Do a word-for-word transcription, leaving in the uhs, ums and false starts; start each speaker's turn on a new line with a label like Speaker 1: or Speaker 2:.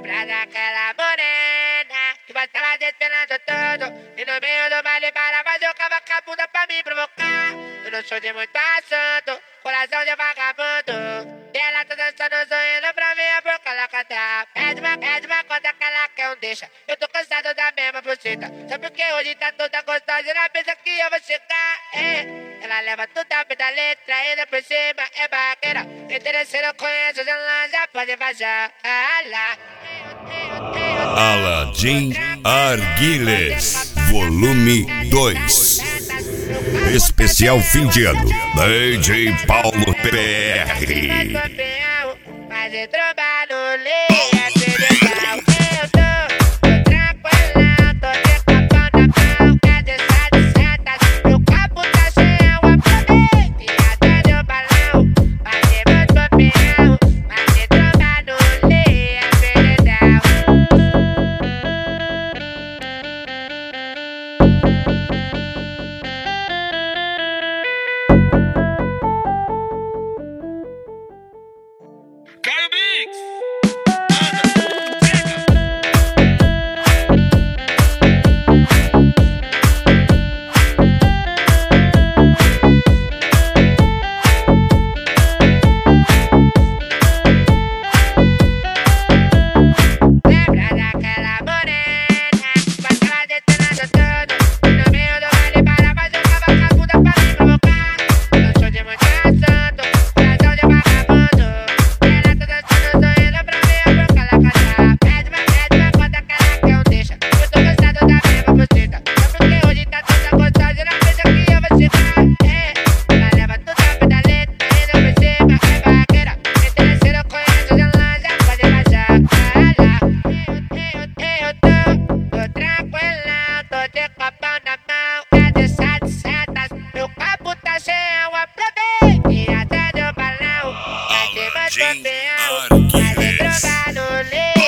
Speaker 1: Lembra daquela morena que você tava desfilando tudo e no meio do baile para fazer o cavacabunda pra me provocar. Eu não sou de muito assunto, coração de vagabundo. E ela tá dançando, sorrindo pra mim, a boca ela cantar. Pede uma, pede uma conta que ela quer um deixa. Eu tô cansado da mesma buceta. Só porque hoje tá toda gostosa e ela pensa que eu vou chegar. É. Ela leva tudo a pé da letra, ainda por cima é barraqueira. Interesseiro conhece os já pode vazar. Ah, lá.
Speaker 2: Aladim Arguiles, volume dois. Especial fim de ano, D J Paulo P R.
Speaker 1: Fazer trombar no leia, ser legal. Eu tô, tô tranquilão, tô decapando a mão. Quer deixar de setas, meu copo tá cheio, aproveite e até o balão. Fazer muito campeão, fazer trombar no leia, ser legal.
Speaker 2: Aladim Arguiles.